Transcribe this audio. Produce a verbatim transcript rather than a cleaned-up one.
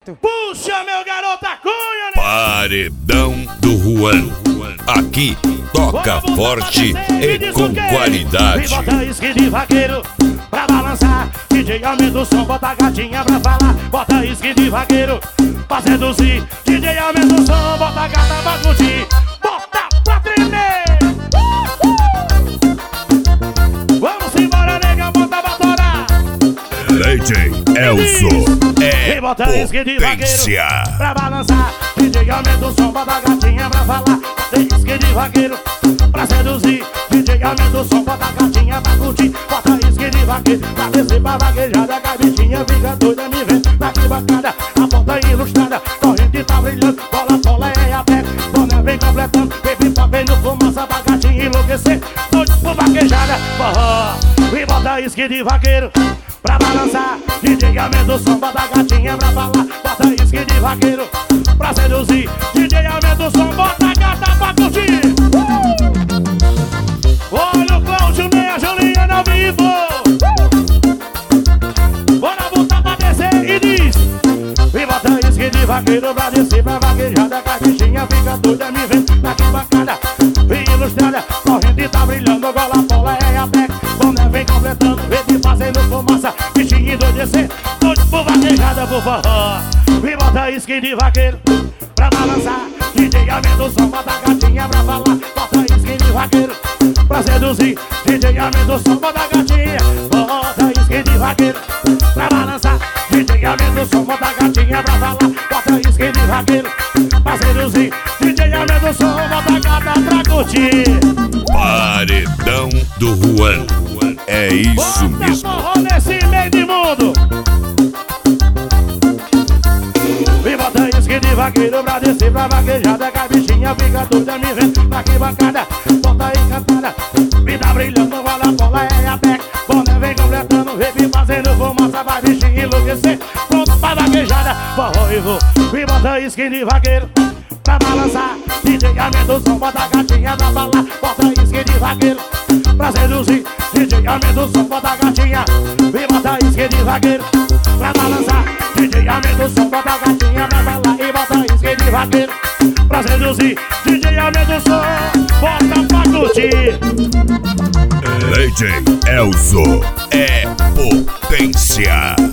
Puxa, meu garoto, a cunha, né? Paredão do Juan. Aqui toca forte e com qualidade. E bota isque de vaqueiro pra balançar. D J aumenta o som, bota a gatinha pra falar. Bota isque de vaqueiro pra seduzir. D J aumenta o som, bota a gata pra curtir. Bota pra tremer. Vamos embora, nega, bota pra torar. D J Elzo é e bota isque de vaqueiro potência pra balançar. D J aumenta o som, bota a gatinha pra falar. Bota isque de vaqueiro pra seduzir. D J aumenta o som, bota a gatinha pra curtir. Bota isque de vaqueiro pra descer pra vaquejada. Que a bichinha fica doida me vendo na arquibancada. A porta ilustrada, corrente tá brilhando. Bola, bola é aberta, boné vem completando. Baby tá vendo fumaça pra gatinha enlouquecer. Doido por vaquejada, forró. E bota isque de vaqueiro pra balançar. D J aumenta o som, bota a gatinha pra falar. Bota isque de vaqueiro pra seduzir. D J aumenta o som, bota a gata pra curtir. uh! Olha o Cláudio nem a Juliana ao vivo. uh! Bora botar pra descer e diz. E bota isque de vaqueiro pra descer pra vaquejada. Que a bichinha fica doida me vendo na arquibancada. Ilustrada, corrente tá brilhando. Gola, bola é a pé, boné vem completando. Verde fazendo fumaça, bichinho endoidecer. Doido por vaquejada, por forró. E bota isque de vaqueiro pra balançar. D J aumenta o som, bota a gatinha pra falar. Bota isque de vaqueiro pra seduzir. D J aumenta o som, bota a gatinha. Bota isque de vaqueiro pra balançar. D J aumenta o som, bota a gatinha pra falar. Bota isque de vaqueiro pra seduzir. D J aumenta o som, bota a gata pra curtir. Paredão do Juan. É isso bota mesmo. Forró nesse meio de mundo. E bota isque de vaqueiro pra descer pra vaquejada. Que a bichinha fica doida me vendo na arquibancada. Bota encantada, vida brilhando. Bola, bola é a pé, boné vem completando. Baby fazendo fumaça pra bichinha enlouquecer. Pronto pra vaquejada, forró e vou. E bota isque de vaqueiro pra balançar. D J aumenta o som, bota a gatinha pra falar. Bota isque de vaqueiro pra seduzir. D J aumenta o som, bota a gatinha. E bota isque de vaqueiro pra balançar. D J aumenta o som, bota a gatinha pra falar. E bota isque de vaqueiro pra seduzir. D J aumenta o som, bota pra curtir. D J Elzo é potência.